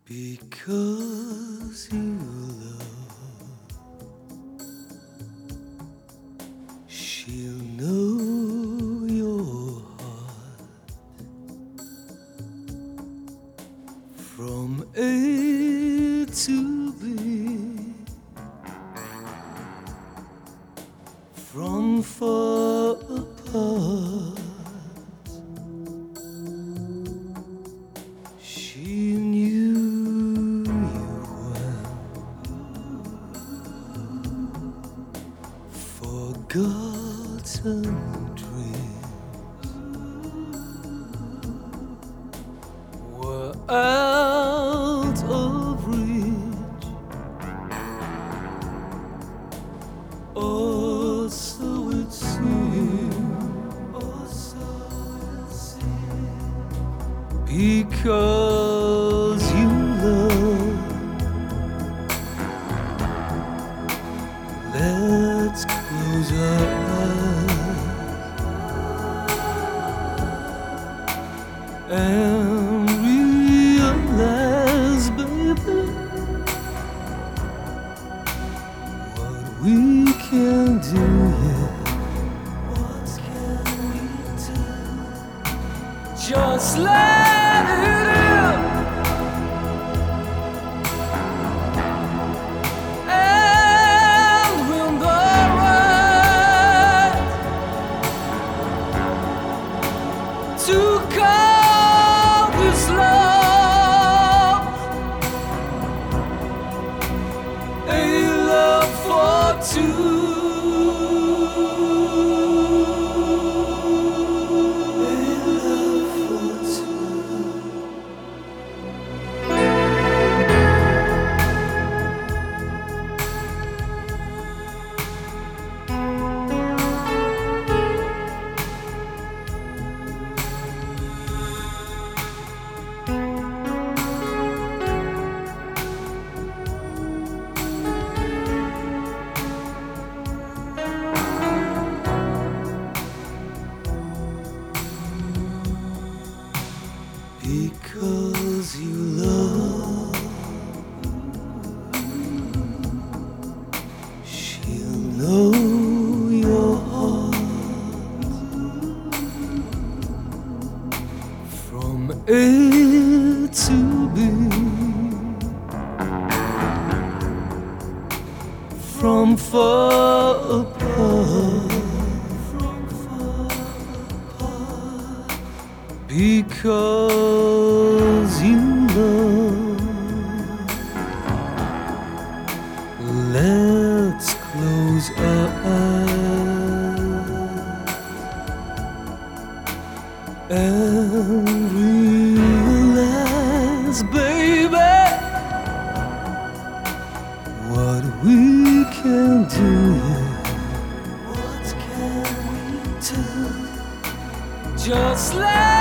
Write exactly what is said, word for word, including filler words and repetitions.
Because you love, she'll know your heart from A to B, from far apart. She knew you well, forgotten dreams were out of reach, or so it seemed, or so it seemed. Because you love, let's close our eyes and realize, baby, what we can do, yeah. What can we do? Just let it in, and when the right to call this love a love for two. Because you love, she'll know your heart from A to B, from far apart. Because you love, let's close our eyes and realize, baby, what we can do, yeah. What can we do? Just let